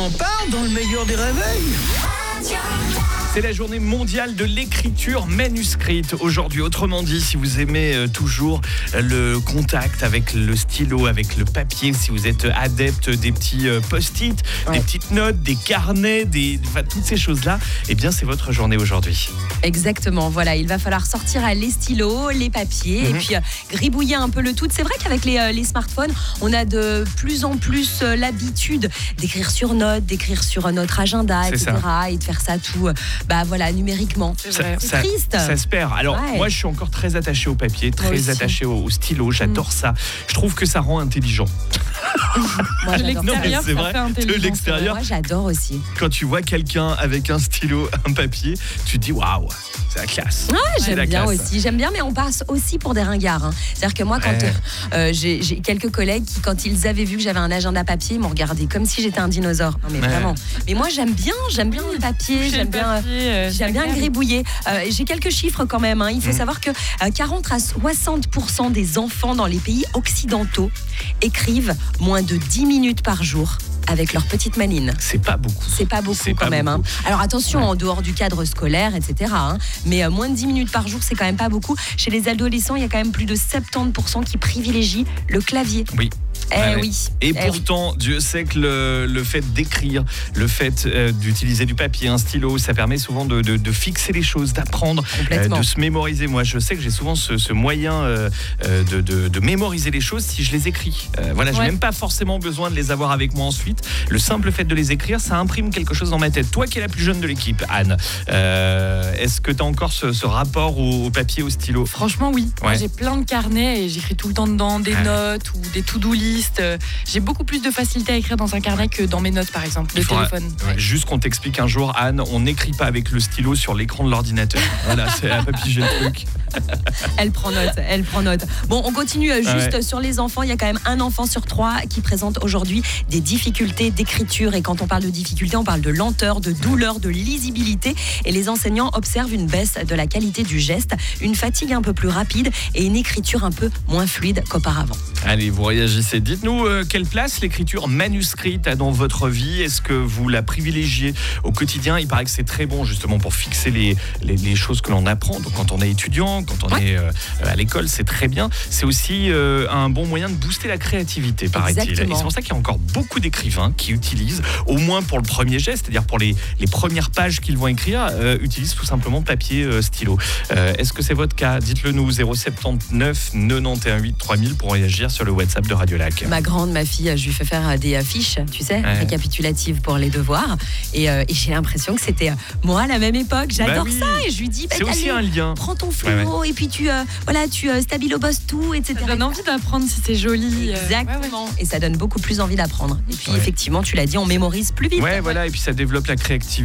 en parle dans le meilleur des réveils. C'est la journée mondiale de l'écriture manuscrite aujourd'hui. Autrement dit, si vous aimez toujours le contact avec le stylo, avec le papier, si vous êtes adepte des petits post-it, des petites notes, des carnets, toutes ces choses-là, eh bien c'est votre journée aujourd'hui. Exactement, voilà, il va falloir sortir les stylos, les papiers et puis gribouiller un peu le tout. C'est vrai qu'avec les smartphones, on a de plus en plus l'habitude d'écrire sur notes, d'écrire sur notre agenda, etc. Et de faire ça tout numériquement. C'est triste. Ça se perd. Alors moi je suis encore très attaché au papier, très attaché au stylo, j'adore ça. Je trouve que ça rend intelligent. Moi, de l'extérieur, c'est vrai. De l'extérieur, moi j'adore aussi. Quand tu vois quelqu'un avec un stylo, un papier, tu te dis waouh, c'est la classe. J'aime bien aussi. J'aime bien, mais on passe aussi pour des ringards. C'est-à-dire que moi, quand j'ai quelques collègues qui, quand ils avaient vu que j'avais un agenda papier, ils m'ont regardé comme si j'étais un dinosaure. Non, mais vraiment. Mais moi, j'aime bien le papier. J'aime bien gribouiller. J'ai quelques chiffres quand même. Il faut savoir que 40 à 60% des enfants dans les pays occidentaux écrivent moins de 10 minutes par jour avec leur petite manine. C'est pas beaucoup. C'est pas beaucoup quand même. Alors attention, en dehors du cadre scolaire, etc. Mais moins de 10 minutes par jour, c'est quand même pas beaucoup. Chez les adolescents, il y a quand même plus de 70% qui privilégient le clavier. Oui. Et pourtant, oui. Dieu sait que le fait d'écrire, le fait d'utiliser du papier, un stylo, ça permet souvent de fixer les choses, d'apprendre, de se mémoriser. Moi, je sais que j'ai souvent ce moyen de mémoriser les choses si je les écris. J'ai même pas forcément besoin de les avoir avec moi ensuite. Le simple fait de les écrire, ça imprime quelque chose dans ma tête. Toi qui es la plus jeune de l'équipe, Anne, est-ce que tu as encore ce rapport au papier, au stylo ? Franchement, oui. Moi, j'ai plein de carnets et j'écris tout le temps dedans des notes ou des to-do list. J'ai beaucoup plus de facilité à écrire dans un carnet que dans mes notes, par exemple, le téléphone. Juste qu'on t'explique un jour, Anne, on n'écrit pas avec le stylo sur l'écran de l'ordinateur. Voilà, c'est à papiger le truc. Elle prend note. Bon, on continue juste sur les enfants. Il y a quand même un enfant sur 3 qui présente aujourd'hui des difficultés d'écriture. Et quand on parle de difficultés, on parle de lenteur, de douleur, de lisibilité. Et les enseignants observent une baisse de la qualité du geste, une fatigue un peu plus rapide et une écriture un peu moins fluide qu'auparavant. Allez, vous réagissez. Dites-nous quelle place l'écriture manuscrite a dans votre vie. Est-ce que vous la privilégiez au quotidien ? Il paraît que c'est très bon justement pour fixer les choses que l'on apprend. Donc quand on est étudiant, quand on est à l'école, c'est très bien. C'est aussi un bon moyen de booster la créativité, paraît-il. Et c'est pour ça qu'il y a encore beaucoup d'écrivains qui utilisent, au moins pour le premier geste, c'est-à-dire pour les premières pages qu'ils vont écrire, utilisent tout simplement papier, stylo. Est-ce que c'est votre cas ? Dites-le nous, 079 91 8 3000 pour réagir sur le WhatsApp de Radio Lac. Ma fille, je lui fais faire des fiches, tu sais, récapitulatives pour les devoirs. Et j'ai l'impression que c'était moi à la même époque. J'adore ça. Et je lui dis, c'est aussi un lien. Prends ton fluo et puis tu stabilo-bosses tout, etc. Ça donne envie d'apprendre si c'est joli. Exactement. Et ça donne beaucoup plus envie d'apprendre. Et puis effectivement, tu l'as dit, on mémorise plus vite. Et puis ça développe la créativité.